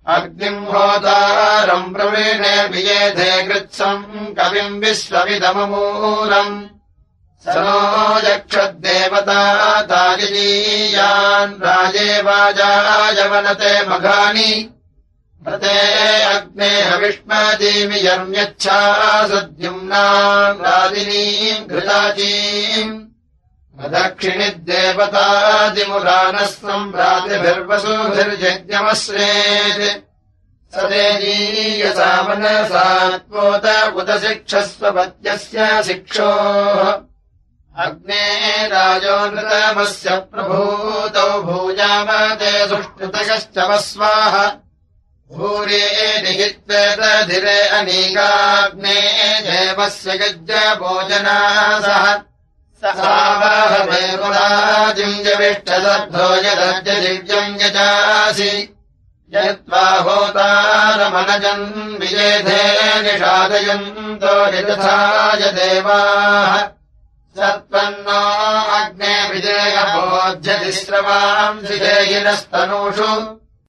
अग्निम् होतारम् प्रवीणे वियेधे कृत्सम् कविम् विश्वविदममूलम् स नो यक्षद्देवता तायजीयान् राजे वाजाय वनते मघानि प्रते अग्ने हविष्मदीमि यर्म्यच्छा सद्युम्नाम् रादिनीम् घृताचीम् दक्षिणिद्देवतादिमुरानस्त्वम् भ्रातृभिर्वसुभिर्यज्ञमश्रेत् सदेजीयसा मनसात्पोत उत शिक्षस्वपत्यस्य शिक्षोः अग्ने राजोनृतमस्य प्रभूतौ भूयामते सुष्टुतयश्च वस्वाः भूरे निहित्वेतधिरे अनीकाग्ने देवस्य यज्ञभोजनासः सावाहमेवराजिम् जविष्टदर्भो यदज्यदिव्यम् यजासि यत्त्वा होतारमनजन् विजेधे निषादयन्तो यथाय देवाः सत्पन्नो अग्ने विजयभोज्यतिस्रवांसि देहिनस्तनूषु